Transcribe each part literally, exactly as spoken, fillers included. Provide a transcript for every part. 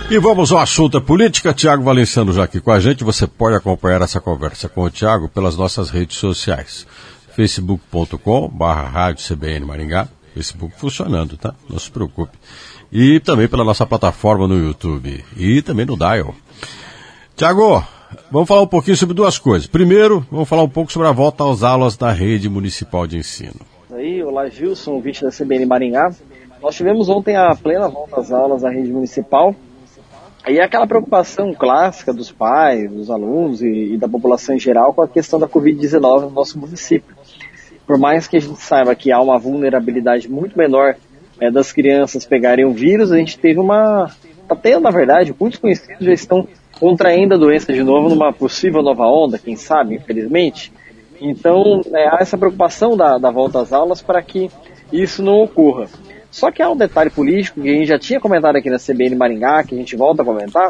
E vamos ao assunto política. Tiago Valenciano já aqui com a gente. Você pode acompanhar essa conversa com o Tiago pelas nossas redes sociais. facebook ponto com barra rádio C B N Maringá. Facebook funcionando, tá? Não se preocupe. E também pela nossa plataforma no YouTube. E também no Dial. Tiago, vamos falar um pouquinho sobre duas coisas. Primeiro, vamos falar um pouco sobre a volta às aulas da rede municipal de ensino. Aí, olá Gilson, ouvinte da C B N Maringá. Nós tivemos ontem a plena volta às aulas da rede municipal. E aquela preocupação clássica dos pais, dos alunos e, e da população em geral com a questão da covid dezenove no nosso município. Por mais que a gente saiba que há uma vulnerabilidade muito menor é, das crianças pegarem o vírus, a gente teve uma... Está tendo, na verdade, muitos conhecidos já estão contraindo a doença de novo numa possível nova onda, quem sabe, infelizmente. Então, é, há essa preocupação da, da volta às aulas para que isso não ocorra. Só que há um detalhe político que a gente já tinha comentado aqui na C B N Maringá, que a gente volta a comentar,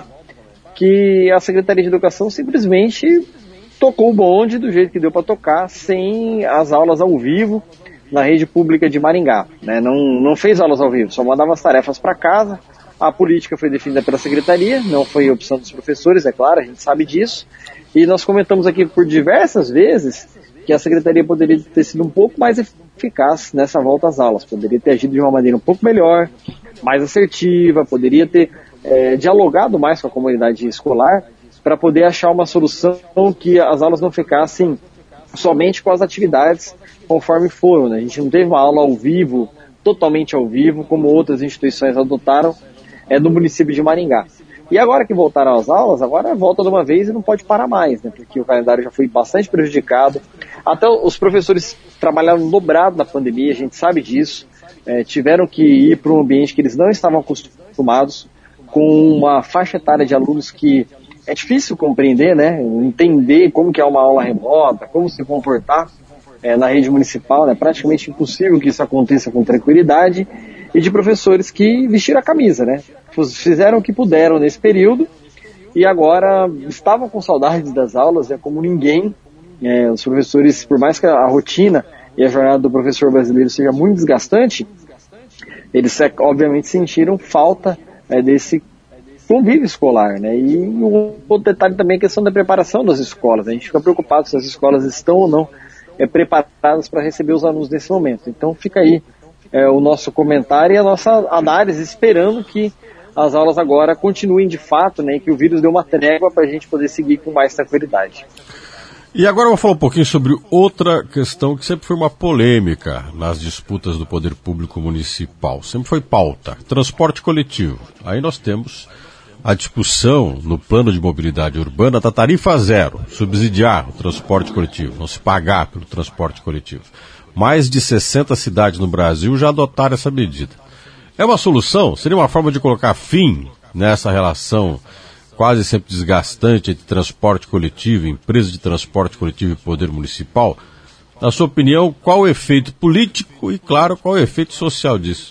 que a Secretaria de Educação simplesmente tocou o bonde do jeito que deu para tocar, sem as aulas ao vivo na rede pública de Maringá. Né? Não, não fez aulas ao vivo, só mandava as tarefas para casa. A política foi definida pela Secretaria, não foi opção dos professores, é claro, a gente sabe disso. E nós comentamos aqui por diversas vezes que a Secretaria poderia ter sido um pouco mais eficaz nessa volta às aulas, poderia ter agido de uma maneira um pouco melhor, mais assertiva, poderia ter é, dialogado mais com a comunidade escolar para poder achar uma solução que as aulas não ficassem somente com as atividades conforme foram. Né? A gente não teve uma aula ao vivo, totalmente ao vivo, como outras instituições adotaram é, no município de Maringá. E agora que voltaram às aulas, agora volta de uma vez e não pode parar mais, né? Porque o calendário já foi bastante prejudicado. Até os professores trabalharam dobrado na pandemia, a gente sabe disso. É, tiveram que ir para um ambiente que eles não estavam acostumados, com uma faixa etária de alunos que é difícil compreender, né? Entender como que é uma aula remota, como se comportar é, na rede municipal, né? Praticamente impossível que isso aconteça com tranquilidade. E de professores que vestiram a camisa, né? Fizeram o que puderam nesse período e agora estavam com saudades das aulas, é como ninguém. É, os professores, por mais que a rotina e a jornada do professor brasileiro seja muito desgastante, eles obviamente sentiram falta é, desse convívio escolar, né? E um outro detalhe também é a questão da preparação das escolas. A gente fica preocupado se as escolas estão ou não é, preparadas para receber os alunos nesse momento. Então fica aí é, o nosso comentário e a nossa análise, esperando que as aulas agora continuem de fato, né, e que o vírus dê uma trégua para a gente poder seguir com mais tranquilidade. E agora eu vou falar um pouquinho sobre outra questão que sempre foi uma polêmica nas disputas do poder público municipal. Sempre foi pauta, transporte coletivo. Aí nós temos a discussão no plano de mobilidade urbana da tarifa zero, subsidiar o transporte coletivo, não se pagar pelo transporte coletivo. Mais de sessenta cidades no Brasil já adotaram essa medida. É uma solução? Seria uma forma de colocar fim nessa relação quase sempre desgastante entre transporte coletivo, empresa de transporte coletivo e poder municipal? Na sua opinião, qual o efeito político e, claro, qual o efeito social disso?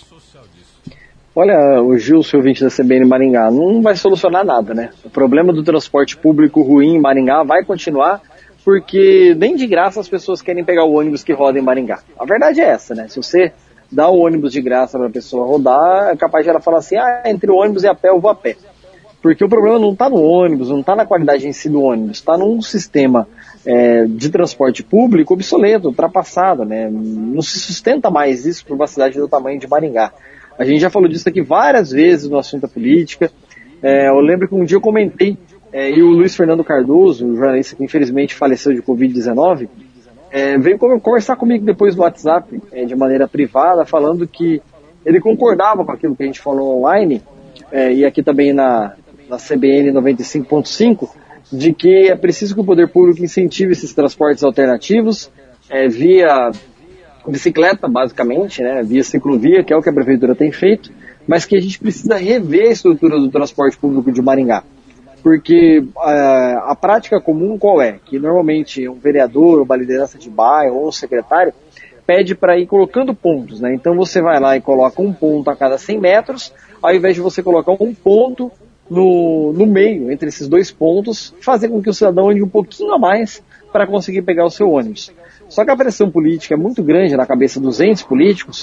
Olha, o Gilson, ouvinte da C B N Maringá, não vai solucionar nada, né? O problema do transporte público ruim em Maringá vai continuar, porque nem de graça as pessoas querem pegar o ônibus que roda em Maringá. A verdade é essa, né? Se você dá o ônibus de graça para a pessoa rodar, é capaz de ela falar assim, ah, entre o ônibus e a pé eu vou a pé. Porque o problema não está no ônibus, não está na qualidade em si do ônibus, está num sistema é, de transporte público obsoleto, ultrapassado, né? Não se sustenta mais isso para uma cidade do tamanho de Maringá. A gente já falou disso aqui várias vezes no assunto da política. É, eu lembro que um dia eu comentei, é, e o Luiz Fernando Cardoso, o jornalista que infelizmente faleceu de covid dezenove, É, veio conversar comigo depois no WhatsApp, é, de maneira privada, falando que ele concordava com aquilo que a gente falou online, é, e aqui também na, na C B N noventa e cinco ponto cinco, de que é preciso que o poder público incentive esses transportes alternativos, é, via bicicleta, basicamente, né, via ciclovia, que é o que a prefeitura tem feito, mas que a gente precisa rever a estrutura do transporte público de Maringá. Porque a, a prática comum qual é? Que normalmente um vereador, uma liderança de bairro ou um secretário pede para ir colocando pontos, né? Então você vai lá e coloca um ponto a cada cem metros, ao invés de você colocar um ponto no, no meio, entre esses dois pontos, fazer com que o cidadão ande um pouquinho a mais para conseguir pegar o seu ônibus. Só que a pressão política é muito grande na cabeça dos entes políticos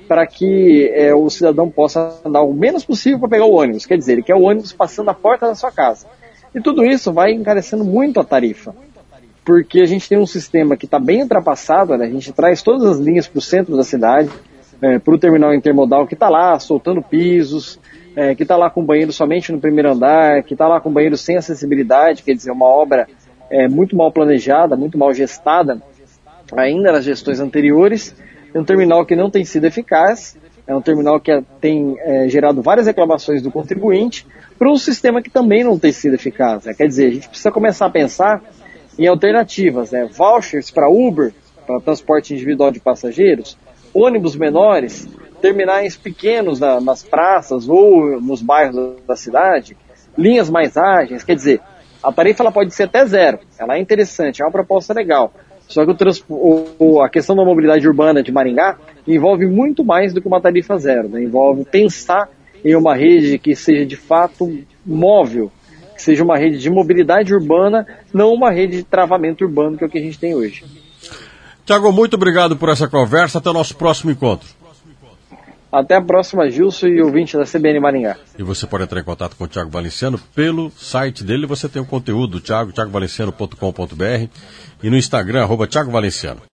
para que é, o cidadão possa andar o menos possível para pegar o ônibus. Quer dizer, ele quer o ônibus passando a porta da sua casa. E tudo isso vai encarecendo muito a tarifa, porque a gente tem um sistema que está bem ultrapassado, né? A gente traz todas as linhas para o centro da cidade, é, para o terminal intermodal que está lá soltando pisos, é, que está lá com banheiro somente no primeiro andar, que está lá com banheiro sem acessibilidade, quer dizer, uma obra é, muito mal planejada, muito mal gestada, ainda nas gestões anteriores. É um terminal que não tem sido eficaz, é um terminal que tem é, gerado várias reclamações do contribuinte para um sistema que também não tem sido eficaz. Né? Quer dizer, a gente precisa começar a pensar em alternativas, né? Vouchers para Uber, para transporte individual de passageiros, ônibus menores, terminais pequenos na, nas praças ou nos bairros da cidade, linhas mais ágeis. Quer dizer, a tarifa ela pode ser até zero, ela é interessante, é uma proposta legal. Só que o trans, o, a questão da mobilidade urbana de Maringá envolve muito mais do que uma tarifa zero, né? Envolve pensar em uma rede que seja de fato móvel, que seja uma rede de mobilidade urbana, não uma rede de travamento urbano, que é o que a gente tem hoje. Tiago, muito obrigado por essa conversa, até o nosso próximo encontro. Até a próxima, Gilson e ouvinte da C B N Maringá. E você pode entrar em contato com o Tiago Valenciano pelo site dele, você tem o conteúdo do Tiago, tiago valenciano ponto com ponto b r, e no Instagram, arroba Tiago Valenciano.